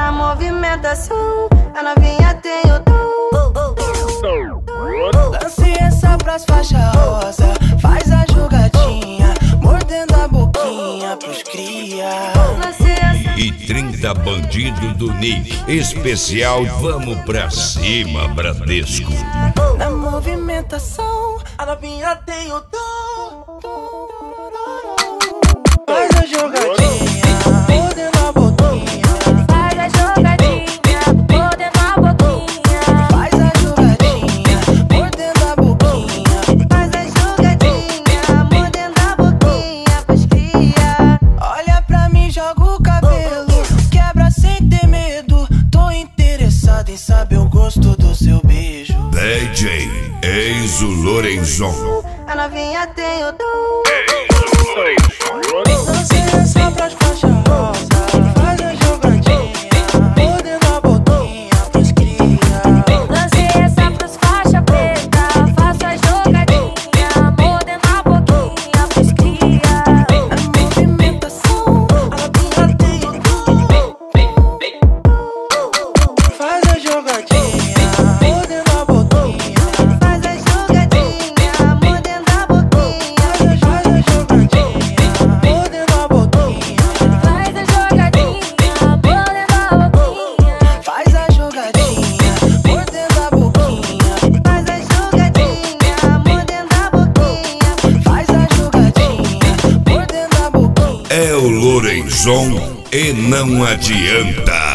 Na movimentação, a novinha tem o dom. Lance essa pras faixa rosa, faz a jogadinha, mordendo a boquinha pros cria. E 30 bandido do Nick, especial Vamos Pra Cima, Bradesco. Na movimentação, a novinha tem o dom. Faz a jogadinha, mordendo a boquinha. Faz a jogadinha, mordendo a boquinha. Faz a jogadinha, mordendo a boquinha. Faz a jogadinha, mordendo a boquinha pros cria. Olha pra mim, joga o cabelo, quebra sem ter medo. Tô interessado em saber o gosto do seu beijo. DJ Enzo Lorenzon. A novinha tem o dom. Lance essa pras faixa rosa, faz a jogadinha, mordendo a boquinha pros cria. Lance essa pros faixa preta, faça a jogadinha, mordendo a boquinha pros cria. Na movimentação, a novinha tem o dom. Faz a jogadinha, mordendo a boquinha. Faz a jogadinha, mordendo a boquinha. Faz a jogadinha, mordendo a boquinha. Faz a jogadinha, mordendo a boquinha. Faz a jogadinha, mordendo a boquinha. Faz a jogadinha, mordendo a boquinha. Faz a jogadinha, mordendo a boquinha. É o Lorenzon e não adianta.